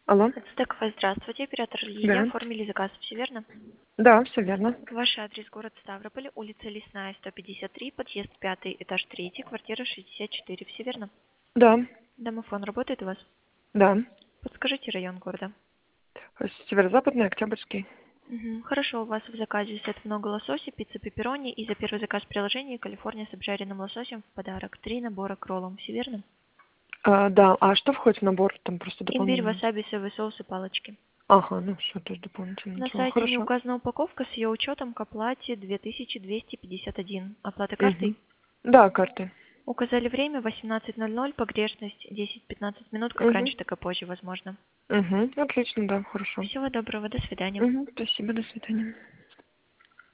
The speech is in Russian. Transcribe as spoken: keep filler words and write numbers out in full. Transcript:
Алло. Стековая, здравствуйте. Оператор Лидия. Да. Оформили заказ, все верно? Да, все верно. Ваш адрес город Ставрополь, улица Лесная, сто пятьдесят три, подъезд пятый, этаж третий, квартира шестьдесят четыре. Все верно? Да. Домофон работает у вас? Да. Подскажите район города. Северо-западный, Октябрьский. Мгм. Хорошо, у вас в заказе сет много лосося, пицца пепперони и за первый заказ в приложении Калифорния с обжаренным лососем в подарок. Три набора к роллам. Все верно? А, да. А что входит в набор? Там просто Имбирь, дополнительно. васаби, соевый соус и палочки. Ага, ну все, то есть дополнительно. На Ничего. сайте не Хорошо. указана упаковка с ее учетом к оплате две тысячи двести пятьдесят один. Оплата картой? Угу. Да, карты. Указали время восемнадцать ноль ноль, погрешность десять-пятнадцать минут, как Угу. раньше, так и позже, возможно. Угу. Отлично, да, хорошо. Всего доброго, до свидания. Угу. Спасибо, до свидания.